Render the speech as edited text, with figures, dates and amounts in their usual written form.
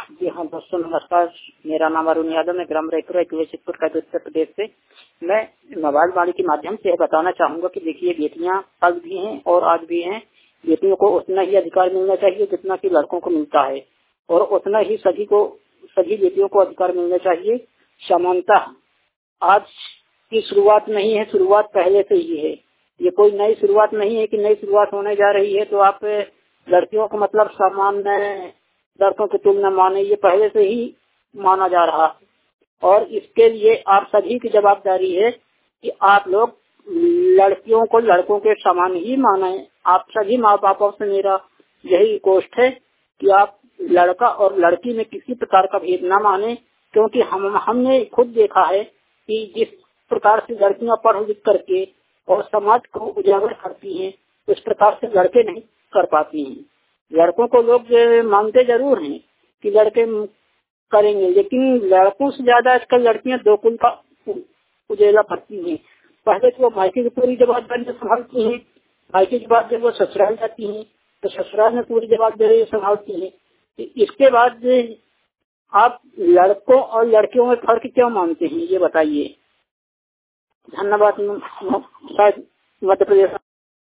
जी हाँ दोस्तों नमस्कार। मेरा नाम अरुण यादव, मैं ग्राम रायपुर शिवपुर का उत्तर प्रदेश से। मैं मोबाइल वाणी के माध्यम से बताना चाहूंगा कि देखिए बेटियां कल भी हैं और आज भी हैं। बेटियों को उतना ही अधिकार मिलना चाहिए जितना कि लड़कों को मिलता है, और उतना ही सभी बेटियों को अधिकार मिलना चाहिए। समानता आज की शुरुआत नहीं है, शुरुआत पहले से ही है। ये कोई नई शुरुआत नहीं है कि नई शुरुआत होने जा रही है तो आप लड़कियों को मतलब समान लड़कों की तुलना माने, ये पहले से ही माना जा रहा है। और इसके लिए आप सभी की जवाबदारी है कि आप लोग लड़कियों को लड़कों के समान ही माने। आप सभी माँ बापों से मेरा यही रिक्वेस्ट है कि आप लड़का और लड़की में किसी प्रकार का भेद न माने, क्योंकि हमने खुद देखा है कि जिस प्रकार से लड़कियां पढ़ लिख करके और समाज को उजागर करती हैं, उस प्रकार से लड़के नहीं कर पाती हैं। लड़कों को लोग मानते जरूर हैं कि लड़के करेंगे, लेकिन लड़कों से ज्यादा आजकल लड़कियां दो कुल का उजेला करती हैं। पहले तो वो मायके की पूरी जवाबदारी संभालती हैं, मायके के बाद जब वो ससुराल जाती हैं तो ससुराल में पूरी जवाबदारी संभालती हैं। इसके बाद आप लड़कों और लड़कियों में फर्क क्यों मानते हैं, ये बताइए। धन्यवाद। शायद मध्य प्रदेश